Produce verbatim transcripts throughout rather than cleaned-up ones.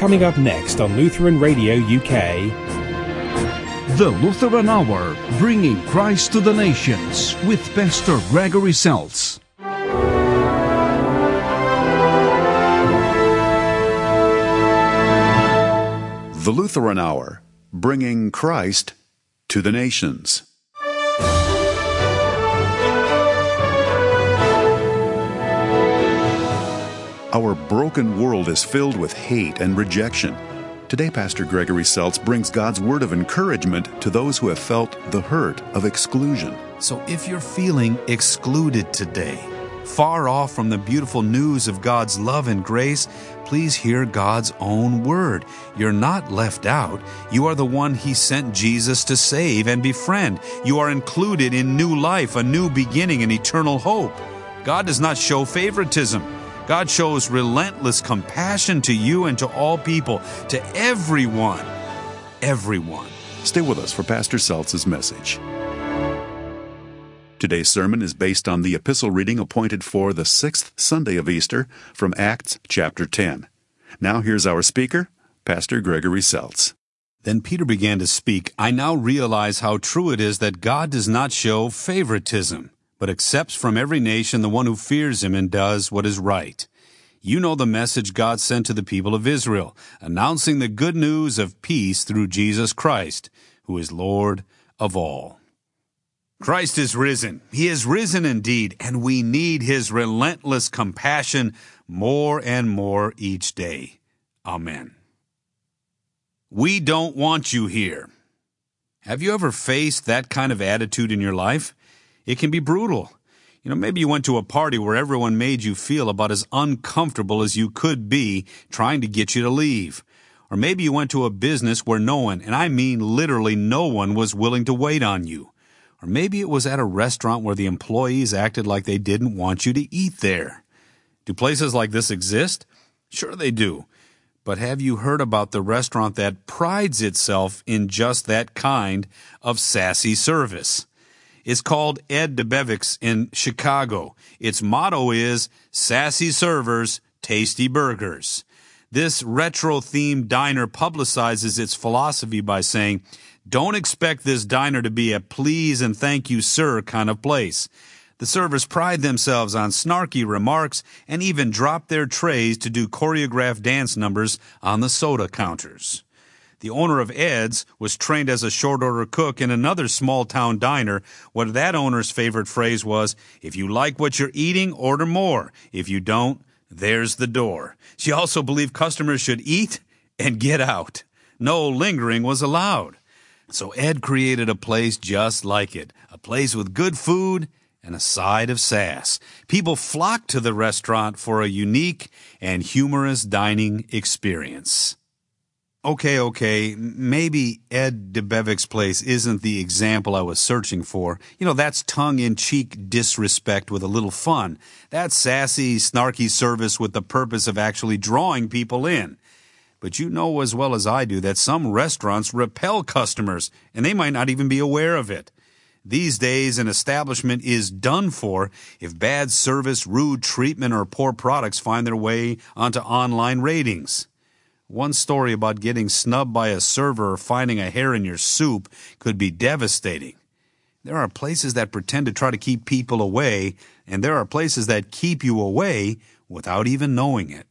Coming up next on Lutheran Radio U K. The Lutheran Hour, bringing Christ to the nations with Pastor Gregory Seltz. The Lutheran Hour, bringing Christ to the nations. Our broken world is filled with hate and rejection. Today, Pastor Gregory Seltz brings God's word of encouragement to those who have felt the hurt of exclusion. So if you're feeling excluded today, far off from the beautiful news of God's love and grace, please hear God's own word. You're not left out. You are the one He sent Jesus to save and befriend. You are included in new life, a new beginning, and eternal hope. God does not show favoritism. God shows relentless compassion to you and to all people, to everyone. Everyone. Stay with us for Pastor Seltz's message. Today's sermon is based on the epistle reading appointed for the sixth Sunday of Easter from Acts chapter ten. Now here's our speaker, Pastor Gregory Seltz. Then Peter began to speak. I now realize how true it is that God does not show favoritism, but accepts from every nation the one who fears Him and does what is right. You know the message God sent to the people of Israel, announcing the good news of peace through Jesus Christ, who is Lord of all. Christ is risen. He is risen indeed, and we need His relentless compassion more and more each day. Amen. We don't want you here. Have you ever faced that kind of attitude in your life? It can be brutal. You know, maybe you went to a party where everyone made you feel about as uncomfortable as you could be, trying to get you to leave. Or maybe you went to a business where no one, and I mean literally no one, was willing to wait on you. Or maybe it was at a restaurant where the employees acted like they didn't want you to eat there. Do places like this exist? Sure they do. But have you heard about the restaurant that prides itself in just that kind of sassy service? It's called Ed DeBevick's in Chicago. Its motto is, Sassy Servers, Tasty Burgers. This retro-themed diner publicizes its philosophy by saying, don't expect this diner to be a please and thank you, sir kind of place. The servers pride themselves on snarky remarks and even drop their trays to do choreographed dance numbers on the soda counters. The owner of Ed's was trained as a short-order cook in another small-town diner, where that owner's favorite phrase was, if you like what you're eating, order more. If you don't, there's the door. She also believed customers should eat and get out. No lingering was allowed. So Ed created a place just like it, a place with good food and a side of sass. People flocked to the restaurant for a unique and humorous dining experience. Okay, okay, maybe Ed DeBevick's place isn't the example I was searching for. You know, that's tongue-in-cheek disrespect with a little fun. That's sassy, snarky service with the purpose of actually drawing people in. But you know as well as I do that some restaurants repel customers, and they might not even be aware of it. These days, an establishment is done for if bad service, rude treatment, or poor products find their way onto online ratings. One story about getting snubbed by a server or finding a hair in your soup could be devastating. There are places that pretend to try to keep people away, and there are places that keep you away without even knowing it.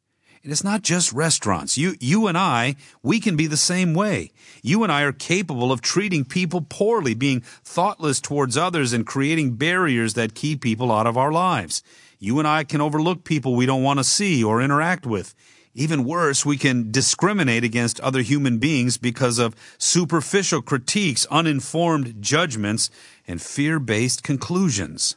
It is not just restaurants. You, you and I, we can be the same way. You and I are capable of treating people poorly, being thoughtless towards others, and creating barriers that keep people out of our lives. You and I can overlook people we don't want to see or interact with. Even worse, we can discriminate against other human beings because of superficial critiques, uninformed judgments, and fear-based conclusions.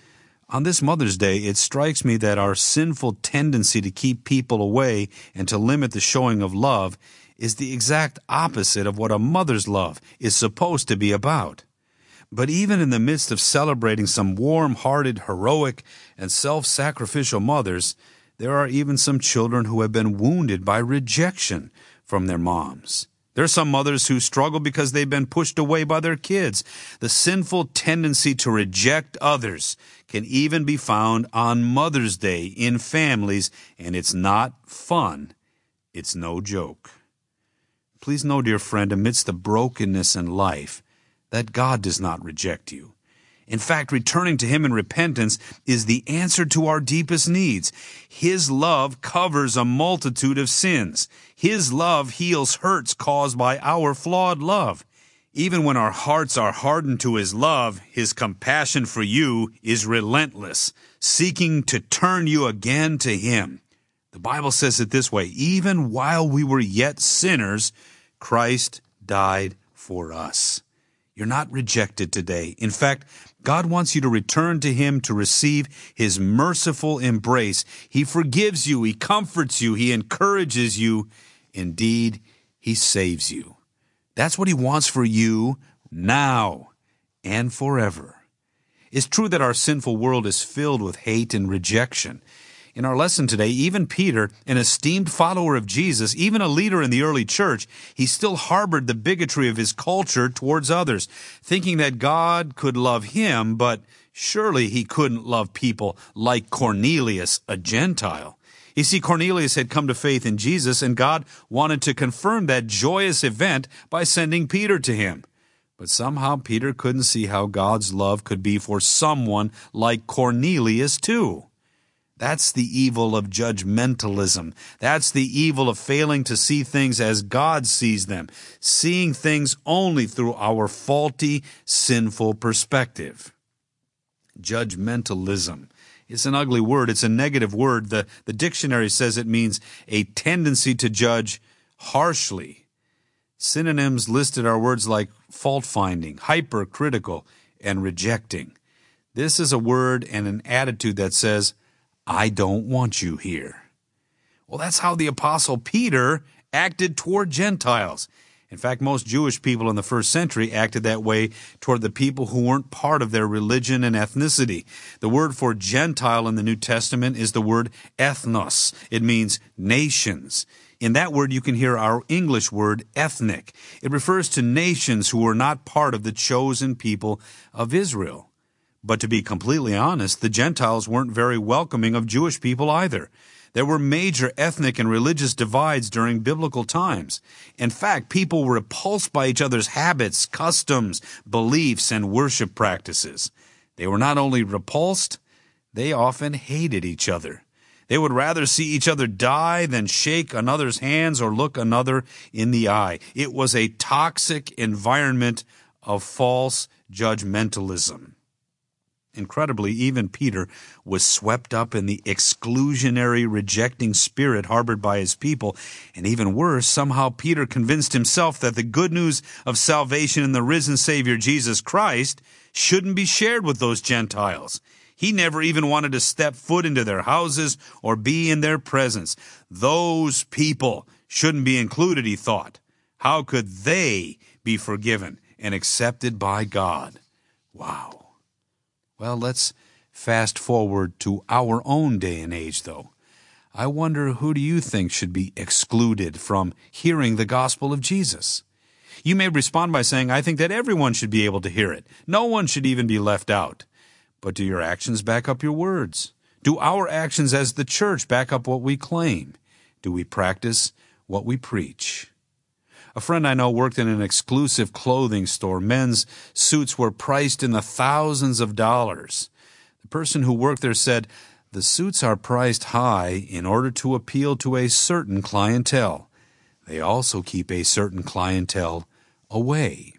On this Mother's Day, it strikes me that our sinful tendency to keep people away and to limit the showing of love is the exact opposite of what a mother's love is supposed to be about. But even in the midst of celebrating some warm-hearted, heroic, and self-sacrificial mothers, there are even some children who have been wounded by rejection from their moms. There are some mothers who struggle because they've been pushed away by their kids. The sinful tendency to reject others can even be found on Mother's Day in families, and it's not fun. it's no joke. Please know, dear friend, amidst the brokenness in life, that God does not reject you. In fact, returning to Him in repentance is the answer to our deepest needs. His love covers a multitude of sins. His love heals hurts caused by our flawed love. Even when our hearts are hardened to His love, His compassion for you is relentless, seeking to turn you again to Him. The Bible says it this way, even while we were yet sinners, Christ died for us. You're not rejected today. In fact, God wants you to return to Him to receive His merciful embrace. He forgives you. He comforts you. He encourages you. Indeed, He saves you. That's what He wants for you now and forever. It's true that our sinful world is filled with hate and rejection. In our lesson today, even Peter, an esteemed follower of Jesus, even a leader in the early church, he still harbored the bigotry of his culture towards others, thinking that God could love him, but surely He couldn't love people like Cornelius, a Gentile. You see, Cornelius had come to faith in Jesus, and God wanted to confirm that joyous event by sending Peter to him. But somehow Peter couldn't see how God's love could be for someone like Cornelius too. That's the evil of judgmentalism. That's the evil of failing to see things as God sees them, seeing things only through our faulty, sinful perspective. Judgmentalism. It's an ugly word. It's a negative word. The, the dictionary says it means a tendency to judge harshly. Synonyms listed are words like fault-finding, hypercritical, and rejecting. This is a word and an attitude that says, I don't want you here. Well, that's how the Apostle Peter acted toward Gentiles. In fact, most Jewish people in the first century acted that way toward the people who weren't part of their religion and ethnicity. The word for Gentile in the New Testament is the word ethnos. It means nations. In that word, you can hear our English word ethnic. It refers to nations who were not part of the chosen people of Israel. But to be completely honest, the Gentiles weren't very welcoming of Jewish people either. There were major ethnic and religious divides during biblical times. In fact, people were repulsed by each other's habits, customs, beliefs, and worship practices. They were not only repulsed, they often hated each other. They would rather see each other die than shake another's hands or look another in the eye. It was a toxic environment of false judgmentalism. Incredibly, even Peter was swept up in the exclusionary, rejecting spirit harbored by his people. And even worse, somehow Peter convinced himself that the good news of salvation in the risen Savior Jesus Christ shouldn't be shared with those Gentiles. He never even wanted to step foot into their houses or be in their presence. Those people shouldn't be included, he thought. How could they be forgiven and accepted by God? Wow. Well, let's fast forward to our own day and age, though. I wonder, who do you think should be excluded from hearing the gospel of Jesus? You may respond by saying, I think that everyone should be able to hear it. No one should even be left out. But do your actions back up your words? Do our actions as the church back up what we claim? Do we practice what we preach? A friend I know worked in an exclusive clothing store. Men's suits were priced in the thousands of dollars. The person who worked there said, the suits are priced high in order to appeal to a certain clientele. They also keep a certain clientele away.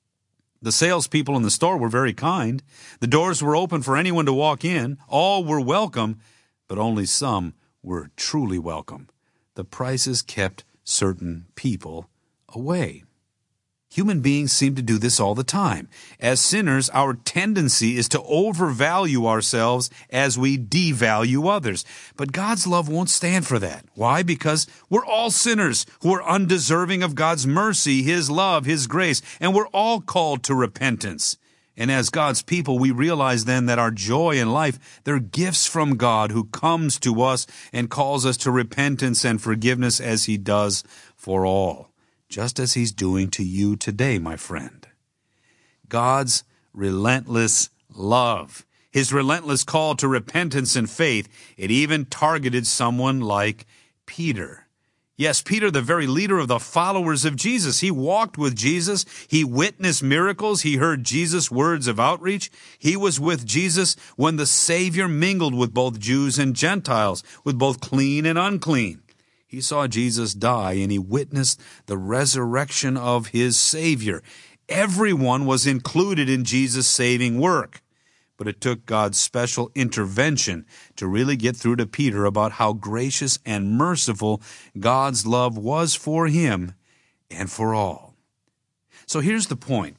The salespeople in the store were very kind. The doors were open for anyone to walk in. All were welcome, but only some were truly welcome. The prices kept certain people away. Human beings seem to do this all the time. As sinners, our tendency is to overvalue ourselves as we devalue others. But God's love won't stand for that. Why? Because we're all sinners who are undeserving of God's mercy, His love, His grace, and we're all called to repentance. And as God's people, we realize then that our joy in life, they're gifts from God who comes to us and calls us to repentance and forgiveness as He does for all. Just as He's doing to you today, my friend. God's relentless love, His relentless call to repentance and faith, it even targeted someone like Peter. Yes, Peter, the very leader of the followers of Jesus. He walked with Jesus. He witnessed miracles. He heard Jesus' words of outreach. He was with Jesus when the Savior mingled with both Jews and Gentiles, with both clean and unclean. He saw Jesus die, and he witnessed the resurrection of his Savior. Everyone was included in Jesus' saving work. But it took God's special intervention to really get through to Peter about how gracious and merciful God's love was for him and for all. So here's the point.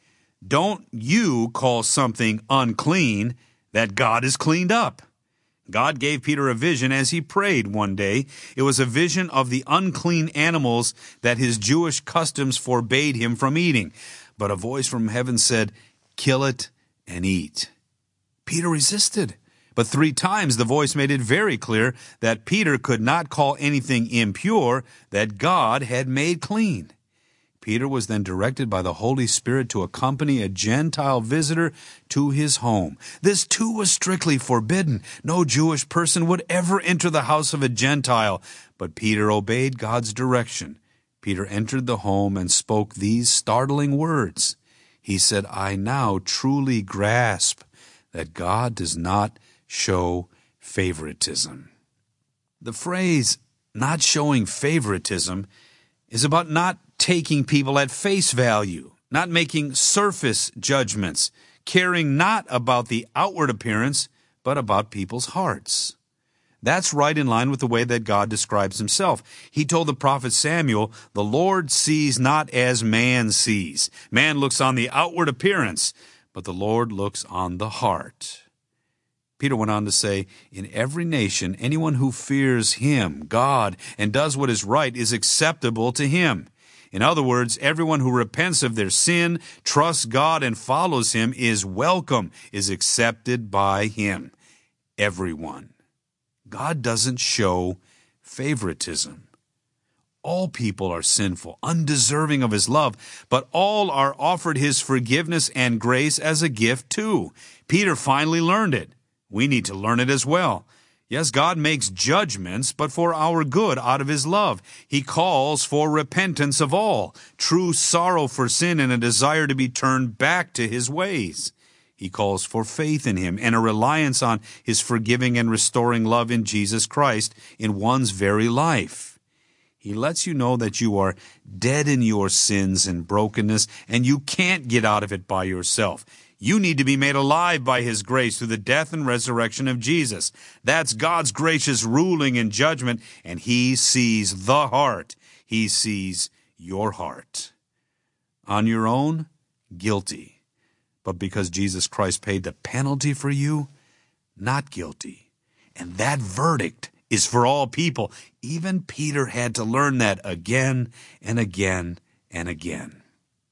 Don't you call something unclean that God has cleaned up. God gave Peter a vision as he prayed one day. It was a vision of the unclean animals that his Jewish customs forbade him from eating. But a voice from heaven said, "Kill it and eat." Peter resisted, but three times the voice made it very clear that Peter could not call anything impure that God had made clean. Peter was then directed by the Holy Spirit to accompany a Gentile visitor to his home. This too was strictly forbidden. No Jewish person would ever enter the house of a Gentile, but Peter obeyed God's direction. Peter entered the home and spoke these startling words. He said, "I now truly grasp that God does not show favoritism." The phrase, "not showing favoritism," is about not taking people at face value, not making surface judgments, caring not about the outward appearance, but about people's hearts. That's right in line with the way that God describes himself. He told the prophet Samuel, "The Lord sees not as man sees. Man looks on the outward appearance, but the Lord looks on the heart." Peter went on to say, "In every nation, anyone who fears him, God, and does what is right is acceptable to him." In other words, everyone who repents of their sin, trusts God, and follows him is welcome, is accepted by him. Everyone. God doesn't show favoritism. All people are sinful, undeserving of his love, but all are offered his forgiveness and grace as a gift too. Peter finally learned it. We need to learn it as well. Yes, God makes judgments, but for our good out of his love. He calls for repentance of all, true sorrow for sin and a desire to be turned back to his ways. He calls for faith in him and a reliance on his forgiving and restoring love in Jesus Christ in one's very life. He lets you know that you are dead in your sins and brokenness, and you can't get out of it by yourself. You need to be made alive by his grace through the death and resurrection of Jesus. That's God's gracious ruling and judgment, and he sees the heart. He sees your heart. On your own, guilty. But because Jesus Christ paid the penalty for you, not guilty. And that verdict is for all people. Even Peter had to learn that again and again and again.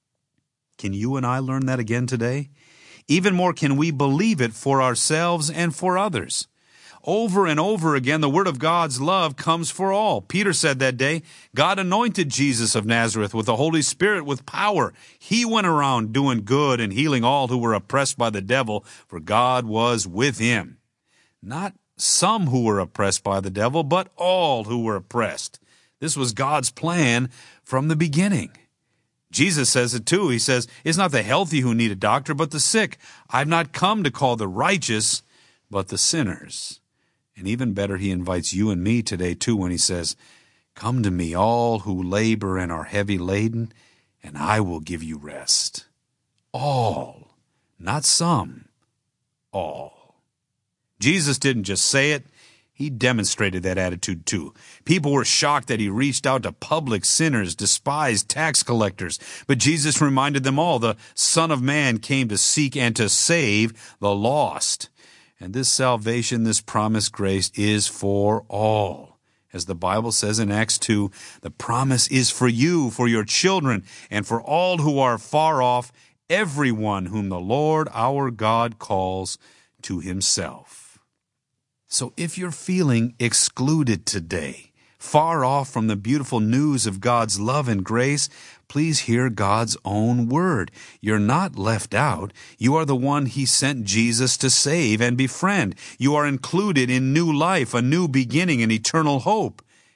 Can you and I learn that again today? Even more, can we believe it for ourselves and for others? Over and over again, the word of God's love comes for all. Peter said that day, God anointed Jesus of Nazareth with the Holy Spirit with power. He went around doing good and healing all who were oppressed by the devil, for God was with him. Not some who were oppressed by the devil, but all who were oppressed. This was God's plan from the beginning. Jesus says it too. He says, "It's not the healthy who need a doctor, but the sick. I've not come to call the righteous, but the sinners." And even better, he invites you and me today too when he says, "Come to me, all who labor and are heavy laden, and I will give you rest." All, not some, all. Jesus didn't just say it, he demonstrated that attitude too. People were shocked that he reached out to public sinners, despised tax collectors. But Jesus reminded them all, the Son of Man came to seek and to save the lost. And this salvation, this promised grace, is for all. As the Bible says in Acts two, the promise is for you, for your children, and for all who are far off, everyone whom the Lord our God calls to himself. So if you're feeling excluded today, far off from the beautiful news of God's love and grace, please hear God's own word. You're not left out. You are the one he sent Jesus to save and befriend. You are included in new life, a new beginning, and eternal hope.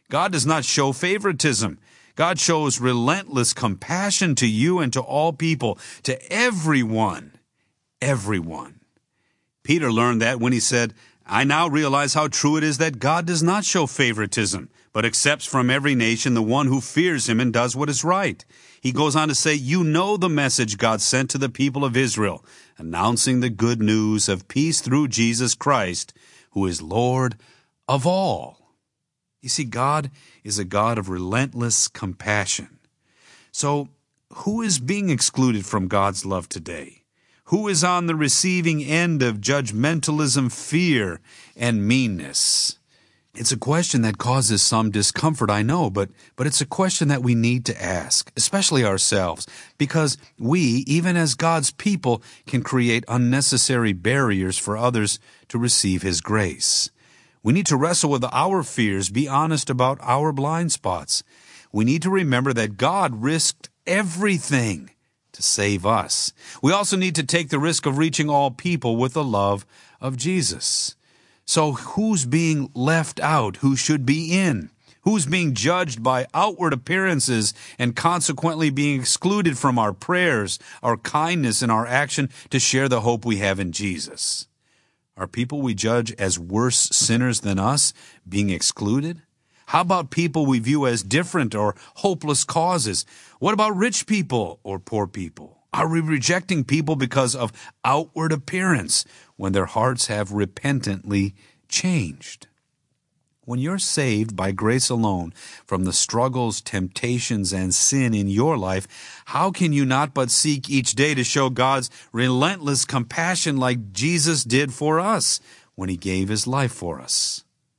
God does not show favoritism. God shows relentless compassion to you and to all people, to everyone, everyone. Peter learned that when he said, I now realize how true it is that God does not show favoritism, but accepts from every nation the one who fears him and does what is right. He goes on to say, you know the message God sent to the people of Israel, announcing the good news of peace through Jesus Christ, who is Lord of all. You see, God is a God of relentless compassion. So, who is being excluded from God's love today? Who is on the receiving end of judgmentalism, fear, and meanness? It's a question that causes some discomfort, I know, but, but it's a question that we need to ask, especially ourselves, because we, even as God's people, can create unnecessary barriers for others to receive His grace. We need to wrestle with our fears, be honest about our blind spots. We need to remember that God risked everything to save us. We also need to take the risk of reaching all people with the love of Jesus. So who's being left out? Who should be in? Who's being judged by outward appearances and consequently being excluded from our prayers, our kindness, and our action to share the hope we have in Jesus? Are people we judge as worse sinners than us being excluded? How about people we view as different or hopeless causes? What about rich people or poor people? Are we rejecting people because of outward appearance when their hearts have repentantly changed? When you're saved by grace alone from the struggles, temptations, and sin in your life, how can you not but seek each day to show God's relentless compassion like Jesus did for us when He gave His life for us?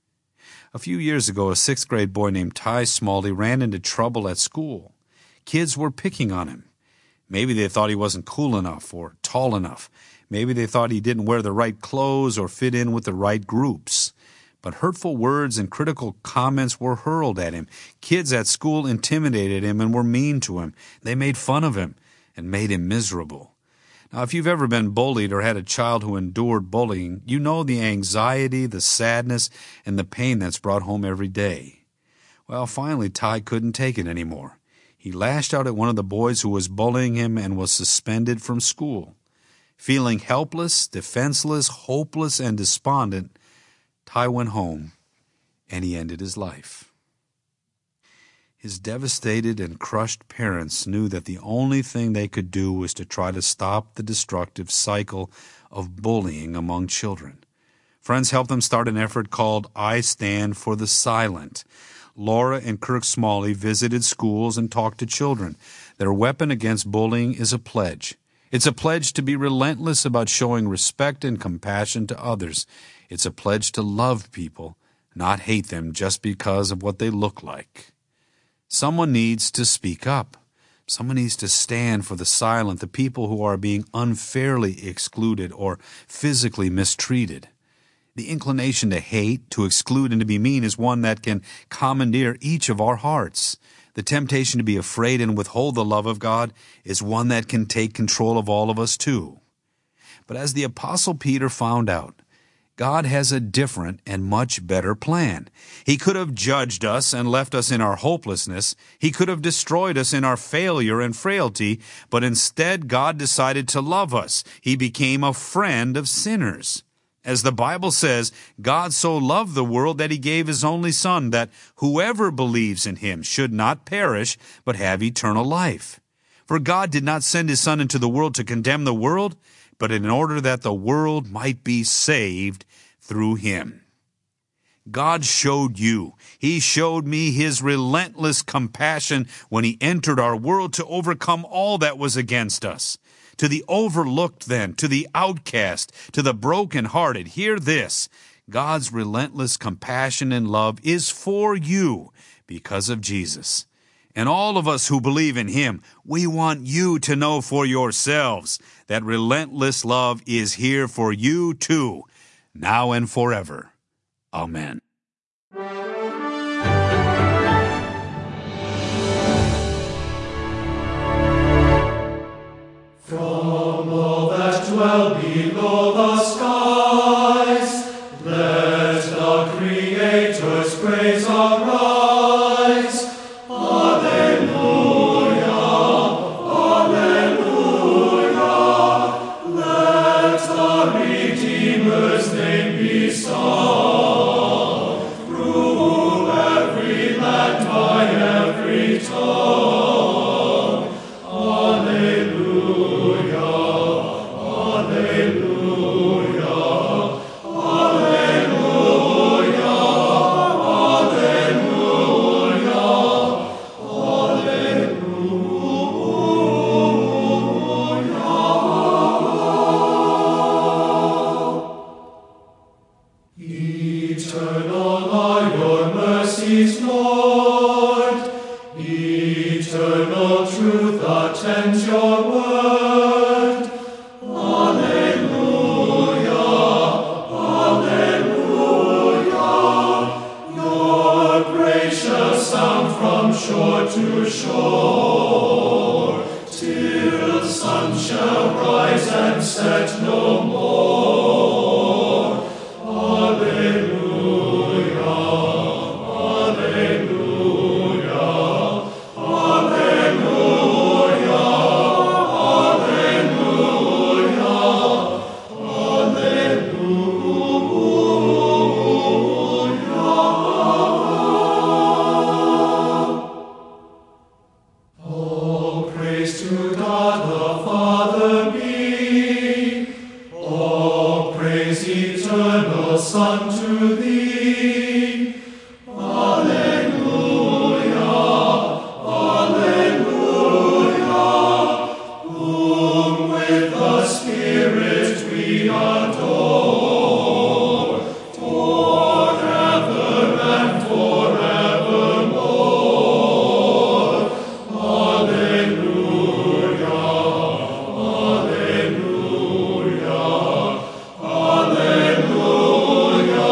A few years ago, a sixth grade boy named Ty Smalley ran into trouble at school. Kids were picking on him. Maybe they thought he wasn't cool enough or tall enough. Maybe they thought he didn't wear the right clothes or fit in with the right groups. But hurtful words and critical comments were hurled at him. Kids at school intimidated him and were mean to him. They made fun of him and made him miserable. Now, if you've ever been bullied or had a child who endured bullying, you know the anxiety, the sadness, and the pain that's brought home every day. Well, finally, Ty couldn't take it anymore. He lashed out at one of the boys who was bullying him and was suspended from school. Feeling helpless, defenseless, hopeless, and despondent, Ty went home, and he ended his life. His devastated and crushed parents knew that the only thing they could do was to try to stop the destructive cycle of bullying among children. Friends helped them start an effort called I Stand for the Silent. Laura and Kirk Smalley visited schools and talked to children. Their weapon against bullying is a pledge. It's a pledge to be relentless about showing respect and compassion to others. It's a pledge to love people, not hate them just because of what they look like. Someone needs to speak up. Someone needs to stand for the silent, the people who are being unfairly excluded or physically mistreated. The inclination to hate, to exclude, and to be mean is one that can commandeer each of our hearts. The temptation to be afraid and withhold the love of God is one that can take control of all of us too. But as the Apostle Peter found out, God has a different and much better plan. He could have judged us and left us in our hopelessness. He could have destroyed us in our failure and frailty, but instead God decided to love us. He became a friend of sinners. As the Bible says, God so loved the world that He gave His only Son, that whoever believes in Him should not perish, but have eternal life. For God did not send His Son into the world to condemn the world, but in order that the world might be saved through Him. God showed you, He showed me His relentless compassion when He entered our world to overcome all that was against us. To the overlooked then, to the outcast, to the brokenhearted, hear this: God's relentless compassion and love is for you because of Jesus. And all of us who believe in Him, we want you to know for yourselves that relentless love is here for you too, now and forever. Amen. From all that dwell below the skies, let the Creator's praise arise. Lord. Eternal truth, attend your word. Alleluia, alleluia. Your gracious sound from shore to shore, till the sun shall rise and set no more. Alleluia, alleluia, alleluia, alleluia. All praise to God the Father be. All praise, eternal Son, to thee. Alleluia, alleluia. Whom with the Spirit we adore, forever and forevermore. Alleluia, alleluia, alleluia,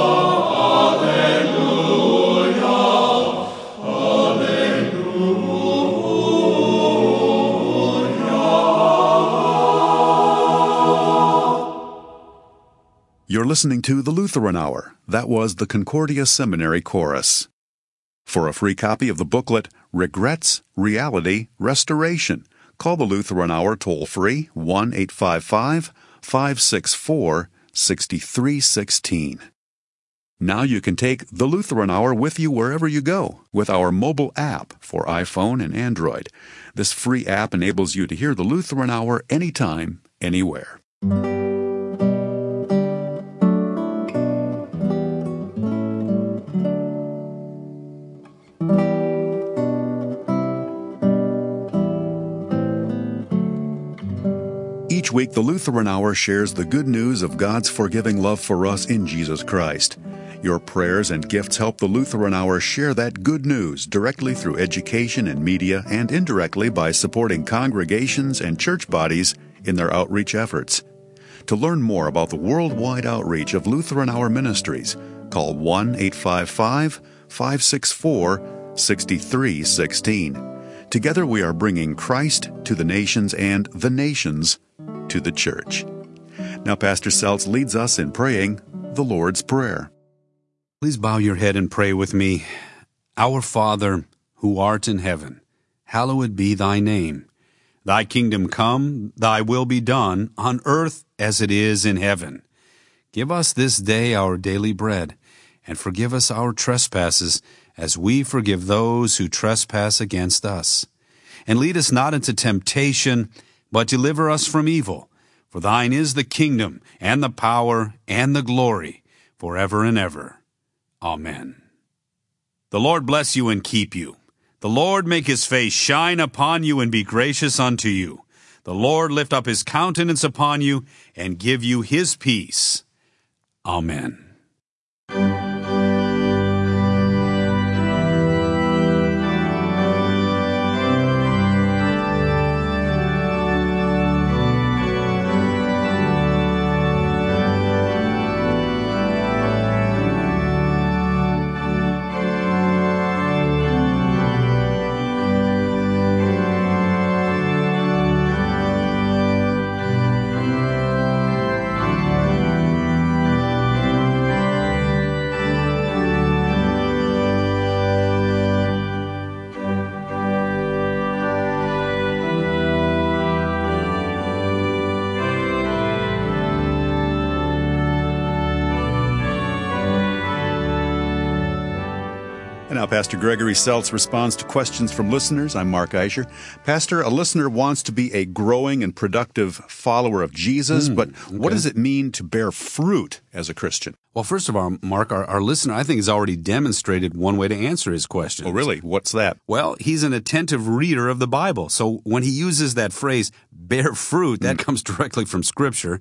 You're listening to the Lutheran Hour. That was the Concordia Seminary Chorus. For a free copy of the booklet, Regrets, Reality, Restoration, call the Lutheran Hour toll-free one eight five five, five six four, six three one six. Now you can take the Lutheran Hour with you wherever you go with our mobile app for iPhone and Android. This free app enables you to hear the Lutheran Hour anytime, anywhere. Each week, the Lutheran Hour shares the good news of God's forgiving love for us in Jesus Christ. Your prayers and gifts help the Lutheran Hour share that good news directly through education and media and indirectly by supporting congregations and church bodies in their outreach efforts. To learn more about the worldwide outreach of Lutheran Hour Ministries, call one eight five five, five six four, six three one six. Together we are bringing Christ to the nations and the nations to the church. Now Pastor Seltz leads us in praying the Lord's Prayer. Please bow your head and pray with me. Our Father, who art in heaven, hallowed be thy name. Thy kingdom come, thy will be done, on earth as it is in heaven. Give us this day our daily bread, and forgive us our trespasses, as we forgive those who trespass against us. And lead us not into temptation, but deliver us from evil. For thine is the kingdom, and the power, and the glory, forever and ever. Amen. The Lord bless you and keep you. The Lord make his face shine upon you and be gracious unto you. The Lord lift up his countenance upon you and give you his peace. Amen. And now Pastor Gregory Seltz responds to questions from listeners. I'm Mark Eicher. Pastor, a listener wants to be a growing and productive follower of Jesus, mm, but okay. What does it mean to bear fruit as a Christian? Well, first of all, Mark, our, our listener, I think, has already demonstrated one way to answer his question. Oh, really? What's that? Well, he's an attentive reader of the Bible. So when he uses that phrase, bear fruit, that mm. comes directly from Scripture.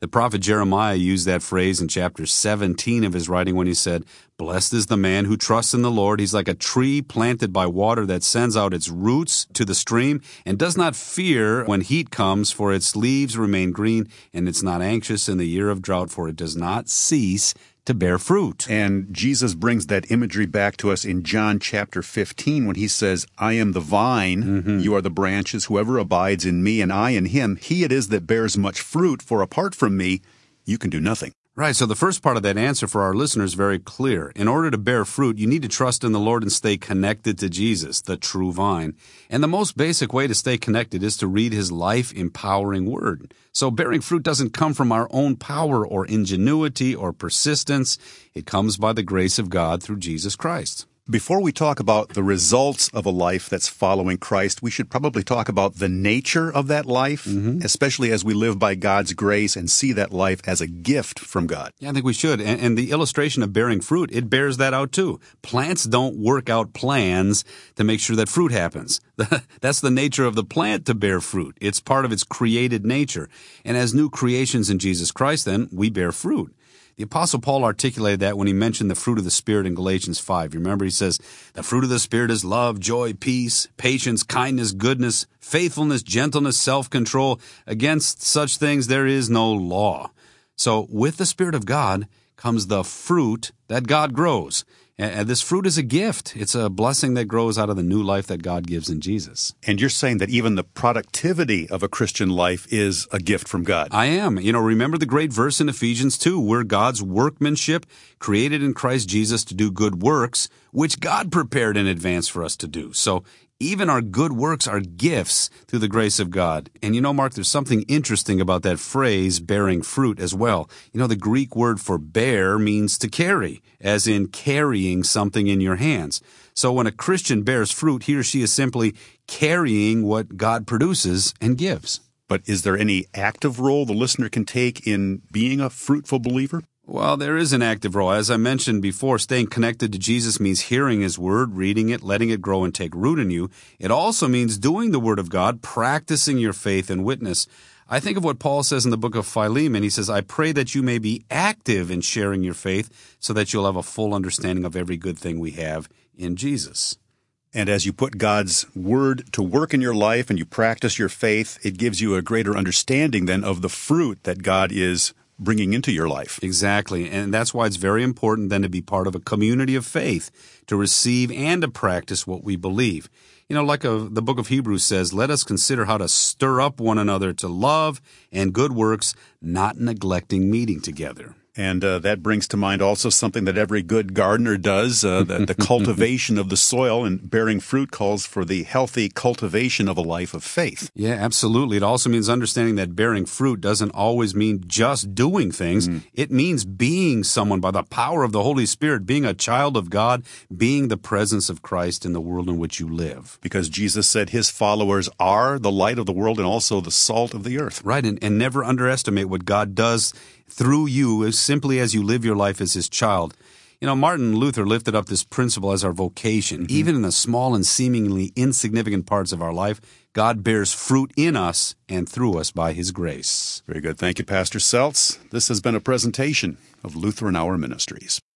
The prophet Jeremiah used that phrase in chapter seventeen of his writing when he said, "Blessed is the man who trusts in the Lord. He's like a tree planted by water that sends out its roots to the stream and does not fear when heat comes, for its leaves remain green, and it's not anxious in the year of drought, for it does not cease to bear fruit." And Jesus brings that imagery back to us in John chapter fifteen when he says, "I am the vine, mm-hmm. you are the branches. Whoever abides in me and I in him, he it is that bears much fruit, for apart from me, you can do nothing." Right, so the first part of that answer for our listeners is very clear. In order to bear fruit, you need to trust in the Lord and stay connected to Jesus, the true vine. And the most basic way to stay connected is to read his life-empowering word. So bearing fruit doesn't come from our own power or ingenuity or persistence. It comes by the grace of God through Jesus Christ. Before we talk about the results of a life that's following Christ, we should probably talk about the nature of that life, mm-hmm. especially as we live by God's grace and see that life as a gift from God. Yeah, I think we should. And, and the illustration of bearing fruit, it bears that out too. Plants don't work out plans to make sure that fruit happens. That's the nature of the plant to bear fruit. It's part of its created nature. And as new creations in Jesus Christ, then, we bear fruit. The Apostle Paul articulated that when he mentioned the fruit of the Spirit in Galatians five. You remember, he says, "The fruit of the Spirit is love, joy, peace, patience, kindness, goodness, faithfulness, gentleness, self-control. Against such things there is no law." So with the Spirit of God comes the fruit that God grows. And this fruit is a gift. It's a blessing that grows out of the new life that God gives in Jesus. And you're saying that even the productivity of a Christian life is a gift from God. I am. You know, remember the great verse in Ephesians two, we're God's workmanship, created in Christ Jesus to do good works, which God prepared in advance for us to do. So even our good works are gifts through the grace of God. And you know, Mark, there's something interesting about that phrase, bearing fruit, as well. You know, the Greek word for bear means to carry, as in carrying something in your hands. So when a Christian bears fruit, he or she is simply carrying what God produces and gives. But is there any active role the listener can take in being a fruitful believer? Well, there is an active role. As I mentioned before, staying connected to Jesus means hearing his word, reading it, letting it grow and take root in you. It also means doing the word of God, practicing your faith and witness. I think of what Paul says in the book of Philemon. He says, "I pray that you may be active in sharing your faith so that you'll have a full understanding of every good thing we have in Jesus." And as you put God's word to work in your life and you practice your faith, it gives you a greater understanding then of the fruit that God is bringing into your life. Exactly. And that's why it's very important then to be part of a community of faith, to receive and to practice what we believe. You know, like a, the book of Hebrews says, let us consider how to stir up one another to love and good works, not neglecting meeting together. And uh, that brings to mind also something that every good gardener does, uh, the, the cultivation of the soil, and bearing fruit calls for the healthy cultivation of a life of faith. Yeah, absolutely. It also means understanding that bearing fruit doesn't always mean just doing things. Mm. It means being someone by the power of the Holy Spirit, being a child of God, being the presence of Christ in the world in which you live. Because Jesus said his followers are the light of the world and also the salt of the earth. Right, and, and never underestimate what God does through you as simply as you live your life as his child. You know, Martin Luther lifted up this principle as our vocation. Mm-hmm. Even in the small and seemingly insignificant parts of our life, God bears fruit in us and through us by his grace. Very good. Thank you, Pastor Seltz. This has been a presentation of Lutheran Hour Ministries.